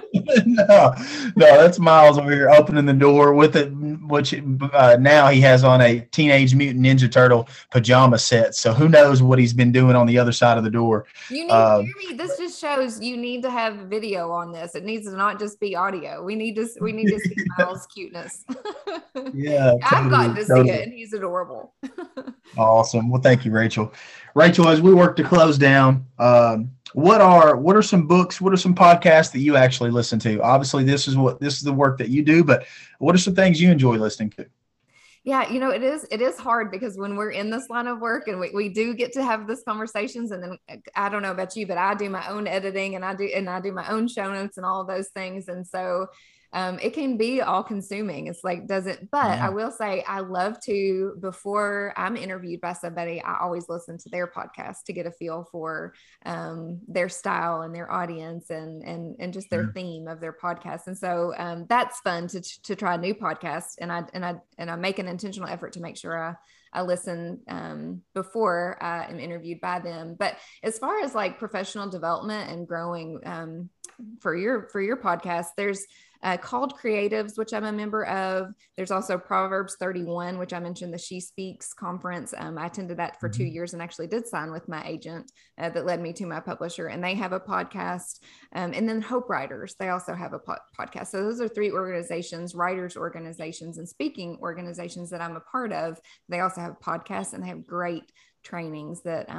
no, that's Miles over here opening the door with it, which now he has on a Teenage Mutant Ninja Turtle pajama set. So who knows what he's been doing on the other side of the door. You need to hear me. This just shows you need to have video on this. It needs to not just be audio. We need to see Miles' cuteness. Yeah, I've gotten to see it, and he's adorable. Awesome. Well, thank you, Rachel. Rachel, as we work to close down, what are some books, what are some podcasts that you actually listen to? Obviously, this is the work that you do, but what are some things you enjoy listening to? Yeah, you know, it is hard because when we're in this line of work and we do get to have these conversations, and then I don't know about you, but I do my own editing and I do my own show notes and all of those things. And so it can be all consuming. It's like, I will say I love to, before I'm interviewed by somebody, I always listen to their podcast to get a feel for their style and their audience and just their theme of their podcast. And so that's fun to try new podcasts. And I make an intentional effort to make sure I listen before I am interviewed by them. But as far as like professional development and growing for your podcast, there's Called Creatives, which I'm a member of. There's also Proverbs 31, which I mentioned, the She Speaks conference. I attended that for 2 years and actually did sign with my agent that led me to my publisher. And they have a podcast. And then Hope Writers, they also have a podcast. So those are 3 organizations, writers organizations and speaking organizations that I'm a part of. They also have podcasts and they have great trainings that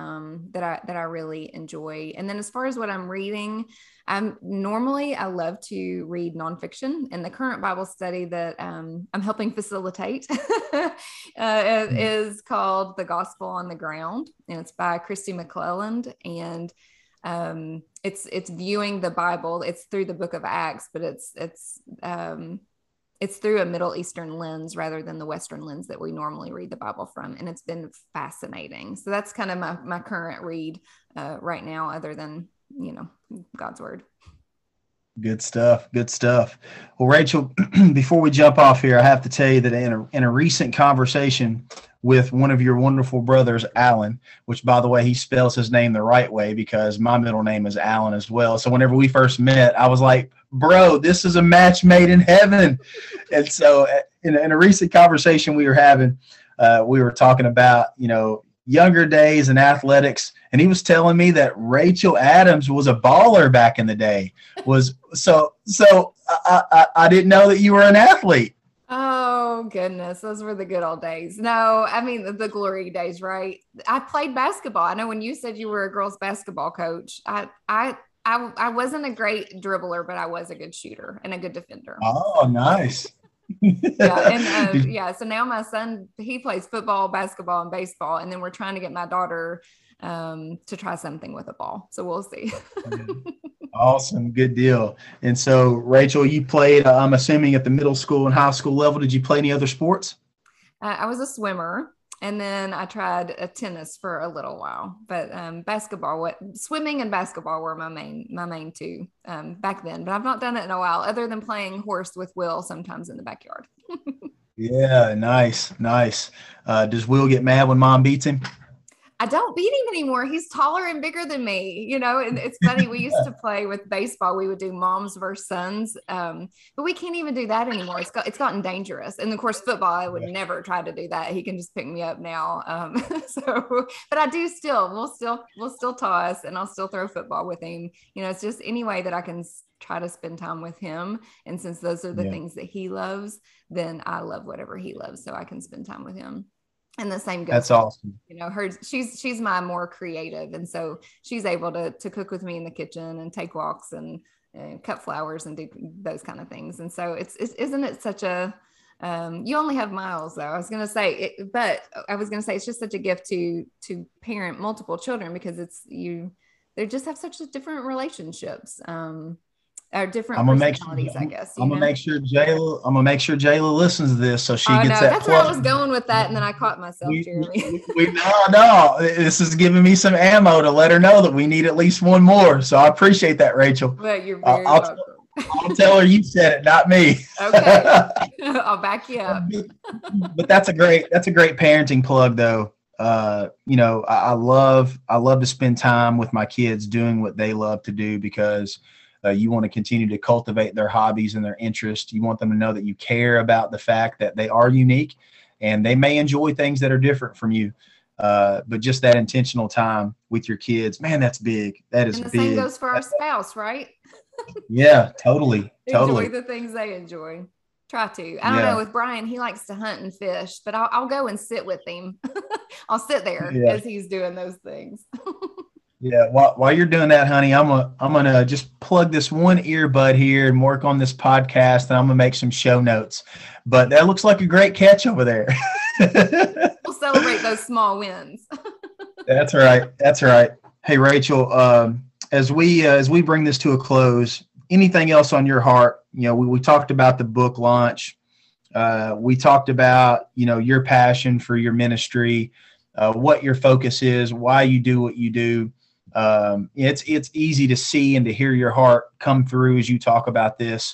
I really enjoy. And then as far as what I'm reading, I love to read nonfiction, and the current Bible study that I'm helping facilitate is called The Gospel on the Ground, and it's by Christy McClelland. And it's viewing the Bible. It's through the book of Acts, but it's through a Middle Eastern lens rather than the Western lens that we normally read the Bible from. And it's been fascinating. So that's kind of my current read right now, other than, God's word. Good stuff. Good stuff. Well, Rachel, before we jump off here, I have to tell you that in a recent conversation with one of your wonderful brothers, Alan, which, by the way, he spells his name the right way because my middle name is Alan as well. So whenever we first met, I was like, bro, this is a match made in heaven. And so in a recent conversation we were having, we were talking about, younger days and athletics. And he was telling me that Rachel Adams was a baller back in the day. So I didn't know that you were an athlete. Oh goodness, those were the good old days. No, I mean the glory days, right? I played basketball. I know when you said you were a girls basketball coach, I wasn't a great dribbler, but I was a good shooter and a good defender. Oh, nice. So now my son, he plays football, basketball, and baseball, and then we're trying to get my daughter to try something with a ball. So we'll see. Awesome. Good deal. And so, Rachel, you played, I'm assuming, at the middle school and high school level. Did you play any other sports? I was a swimmer. And then I tried tennis for a little while, but swimming and basketball were my main two back then. But I've not done it in a while, other than playing horse with Will sometimes in the backyard. Yeah, nice, nice. Does Will get mad when mom beats him? I don't beat him anymore. He's taller and bigger than me, and it's funny. We used to play with baseball. We would do moms versus sons. But we can't even do that anymore. It's gotten dangerous. And of course, football, I would never try to do that. He can just pick me up now. But I do we'll still toss, and I'll still throw football with him. It's just any way that I can try to spend time with him. And since those are the things that he loves, then I love whatever he loves. So I can spend time with him. And the same goes. That's awesome. She's my more creative. And so she's able to cook with me in the kitchen and take walks and cut flowers and do those kind of things. And so isn't it such a, you only have Miles though. I was going to say it's just such a gift to parent multiple children, because they just have such different relationships. Or different personalities, I guess. I'm gonna make sure Jayla listens to this, so she gets that. That's where I was going with that, and then I caught myself, Jeremy. No, this is giving me some ammo to let her know that we need at least one more. So I appreciate that, Rachel. But you're very welcome. I'll tell her you said it, not me. Okay, I'll back you up. But that's a great parenting plug, though. I love to spend time with my kids doing what they love to do, because you want to continue to cultivate their hobbies and their interests. You want them to know that you care about the fact that they are unique and they may enjoy things that are different from you. But just that intentional time with your kids, man, that's big. That is big. And the same goes for our spouse, right? Yeah, totally. Enjoy the things they enjoy. Try to. I don't know. With Brian, he likes to hunt and fish, but I'll go and sit with him. I'll sit there as he's doing those things. Yeah, while you're doing that, honey, I'm gonna just plug this one earbud here and work on this podcast, and I'm gonna make some show notes. But that looks like a great catch over there. We'll celebrate those small wins. That's right. That's right. Hey, Rachel, as we bring this to a close, anything else on your heart? We talked about the book launch. We talked about your passion for your ministry, what your focus is, why you do what you do. It's easy to see and to hear your heart come through as you talk about this.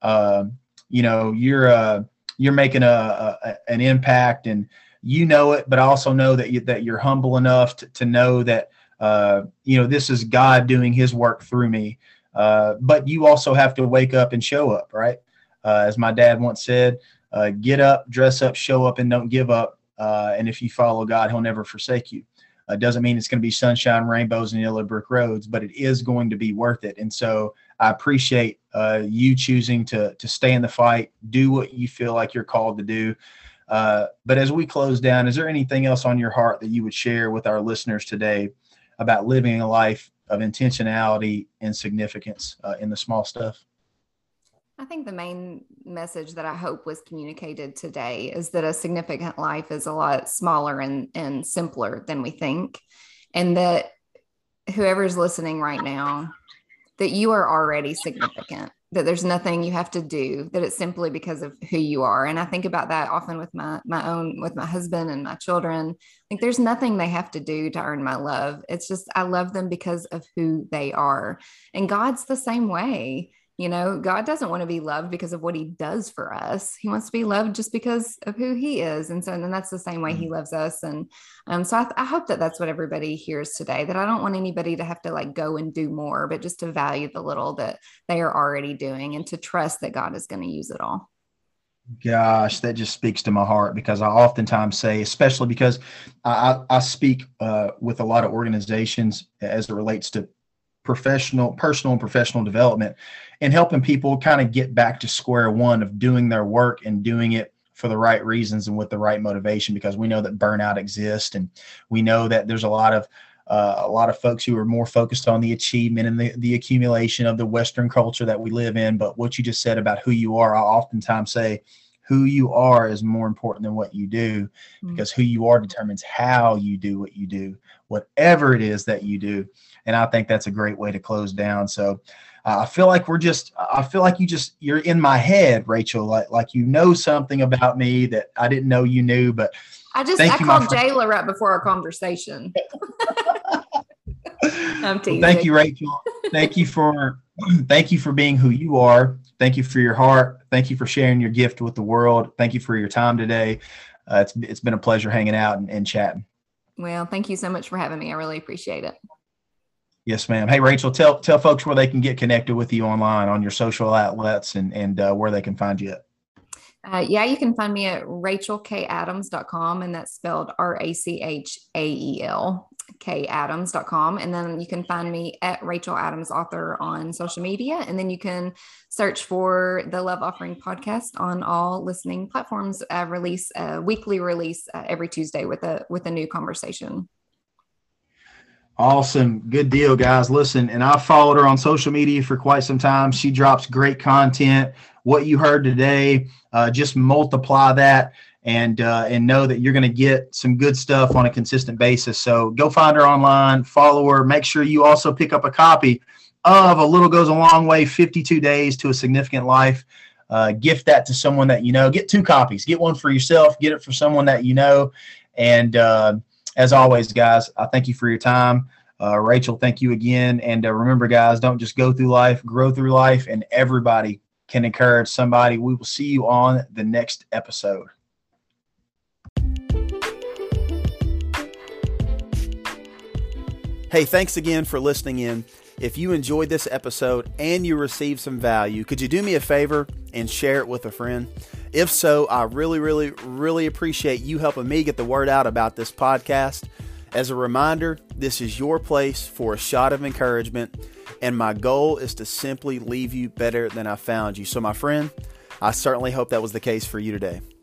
You're making an impact, and it, but I also know that you're humble enough to know that this is God doing His work through me. But you also have to wake up and show up, right? As my dad once said, get up, dress up, show up, and don't give up. And if you follow God, He'll never forsake you. Doesn't mean it's going to be sunshine, rainbows, and yellow brick roads, but it is going to be worth it. And so I appreciate you choosing to stay in the fight, do what you feel like you're called to do. But as we close down, is there anything else on your heart that you would share with our listeners today about living a life of intentionality and significance in the small stuff? I think the main message that I hope was communicated today is that a significant life is a lot smaller and simpler than we think. And that whoever's listening right now, that you are already significant, that there's nothing you have to do, that it's simply because of who you are. And I think about that often with with my husband and my children. Like, there's nothing they have to do to earn my love. It's just, I love them because of who they are. And God's the same way. God doesn't want to be loved because of what He does for us. He wants to be loved just because of who He is. And that's the same way He loves us. And so I hope that that's what everybody hears today, that I don't want anybody to have to go and do more, but just to value the little that they are already doing and to trust that God is going to use it all. Gosh, that just speaks to my heart, because I oftentimes say, especially because I speak with a lot of organizations as it relates to personal and professional development, and helping people kind of get back to square one of doing their work and doing it for the right reasons and with the right motivation, because we know that burnout exists, and we know that there's a lot of folks who are more focused on the achievement and the accumulation of the Western culture that we live in. But what you just said about who you are, I oftentimes say who you are is more important than what you do, because who you are determines how you do what you do, whatever it is that you do. And I think that's a great way to close down. So I feel like you're in my head, Rachel, like you know something about me that I didn't know you knew, but I called Jayla right before our conversation. I'm teasing. Well, thank you, Rachel. Thank you for being who you are. Thank you for your heart. Thank you for sharing your gift with the world. Thank you for your time today. It's been a pleasure hanging out and chatting. Well, thank you so much for having me. I really appreciate it. Yes, ma'am. Hey, Rachel, tell folks where they can get connected with you online on your social outlets and where they can find you at. You can find me at rachelkadams.com, and that's spelled RACHAEL, kadams.com. And then you can find me at Rachel Adams Author on social media. And then you can search for the Love Offering Podcast on all listening platforms. I release a weekly release every Tuesday with a new conversation. Awesome. Good deal, guys. Listen, and I've followed her on social media for quite some time. She drops great content. What you heard today, just multiply that and know that you're going to get some good stuff on a consistent basis. So go find her online, follow her. Make sure you also pick up a copy of A Little Goes a Long Way, 52 Days to a Significant Life. Gift that to someone that you know. Get 2 copies. Get one for yourself. Get it for someone that you know. And as always, guys, I thank you for your time. Rachel, thank you again. And remember, guys, don't just go through life, grow through life, and everybody can encourage somebody. We will see you on the next episode. Hey, thanks again for listening in. If you enjoyed this episode and you received some value, could you do me a favor and share it with a friend? If so, I really, really, really appreciate you helping me get the word out about this podcast. As a reminder, this is your place for a shot of encouragement, and my goal is to simply leave you better than I found you. So, my friend, I certainly hope that was the case for you today.